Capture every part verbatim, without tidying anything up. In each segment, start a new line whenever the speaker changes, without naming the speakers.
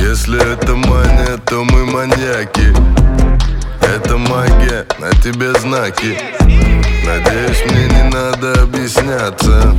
Если это мания, то мы маньяки. Это магия, на тебе знаки. Надеюсь, мне не надо объясняться.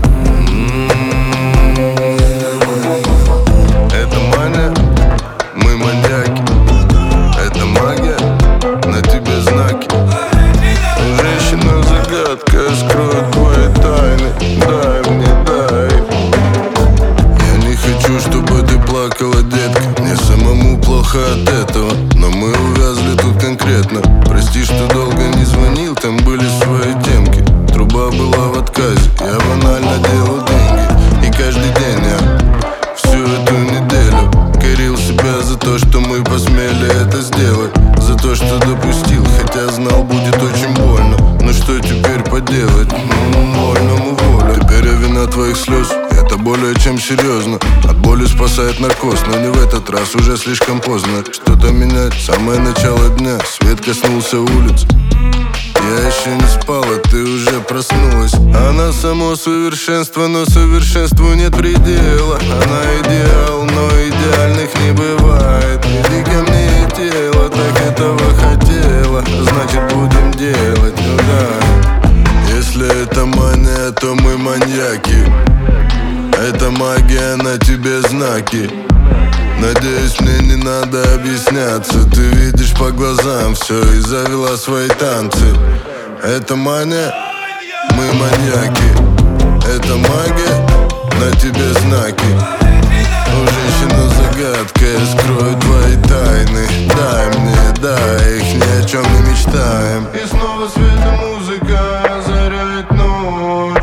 Это мания, мы маньяки. Это магия, на тебе знаки. Женщина-загадка скроет твои тайны. Дай мне, дай. Я не хочу, чтобы ты плакала, детка. Мне самому плохо от этого, но мы увязли тут конкретно. Прости, что долго не звонил, там были свои темки. Труба была в отказе, я банально делал деньги. И каждый день я всю эту неделю корил себя за то, что мы посмели это сделать. За то, что допустил, хотя знал, будет очень больно. Но что теперь поделать? Ну, вольному волю. Теперь я вина твоих слез, это более чем серьезно. От боли спасает наркоз, но не в этот раз, уже слишком поздно что-то менять. Самое начало дня, свет коснулся улиц. Я еще не спал, а ты уже проснулась. Она само совершенство, но совершенству нет предела. Она идеал, но идеальных не бывает. Иди ко мне, тело, так этого хотела. Значит, будем делать, ну да. Если это мания, то мы маньяки. Это магия, на тебе знаки. Надеюсь, мне не надо объясняться. Ты видишь по глазам все и завела свои танцы. Это мания, мы маньяки. Это магия, на тебе знаки. О, женщина-загадка, я скрою твои тайны. Дай мне, дай, их ни о чем не мечтаем. И снова свет и музыка озаряет ночь.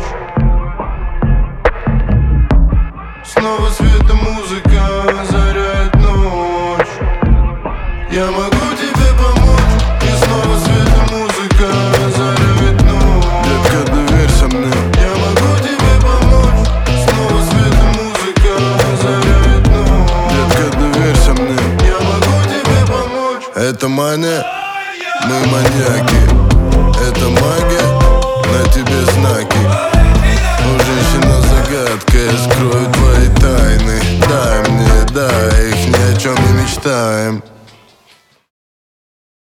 Снова свет и музыка озаряет ночь. Я могу тебе помочь. И снова свет и музыка озаряет ночь. Детка, доверься мне. Я могу тебе помочь. Снова свет и музыка озаряет ночь. Детка, доверься мне. Я могу тебе помочь. Это мания, мы маньяки. Это магия, на тебе знаки.